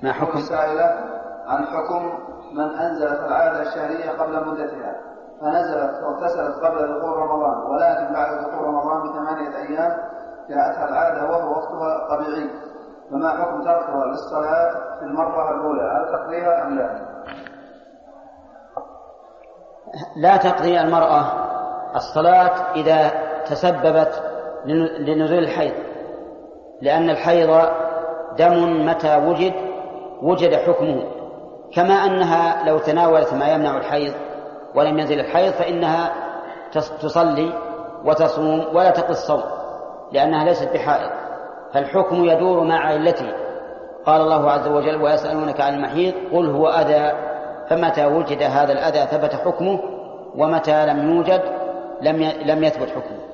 ما حكم السائلة عن حكم من أنزلت العادة الشهرية قبل مدتها فنزلت واغتسلت قبل دخول رمضان، ولكن بعد دخول رمضان ب8 أيام جاءتها العادة وهو وقتها طبيعي، فما حكم تركها للصلاة في المرة الأولى؟ هل تقضيها أم لا؟ لا تقضي المرأة الصلاة إذا تسببت لنزول الحيض، لأن الحيض دم متى وجد حكمه، كما أنها لو تناولت ما يمنع الحيض ولم ينزل الحيض فإنها تصلي وتصوم ولا تقضي الصوم لأنها ليست بحائض، فالحكم يدور مع علته. قال الله عز وجل: ويسألونك عن المحيض قل هو أذى، فمتى وجد هذا الأذى ثبت حكمه، ومتى لم يوجد لم يثبت حكمه.